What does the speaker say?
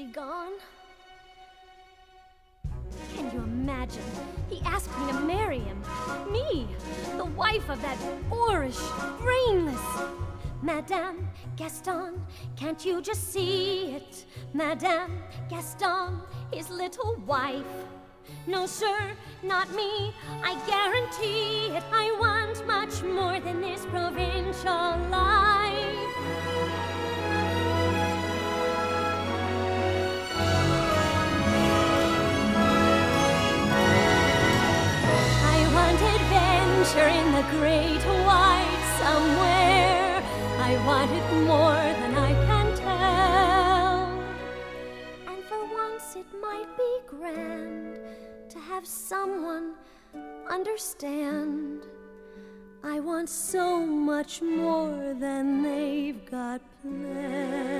he gone? Can you imagine? He asked me to marry him. Me, the wife of that boorish, brainless Madame Gaston. Can't you just see it? Madame Gaston, his little wife. No, sir, not me. I guarantee it. I want much more than this provincial life. In the great white somewhere, I want it more than I can tell. And for once it might be grand to have someone understand. I want so much more than they've got planned.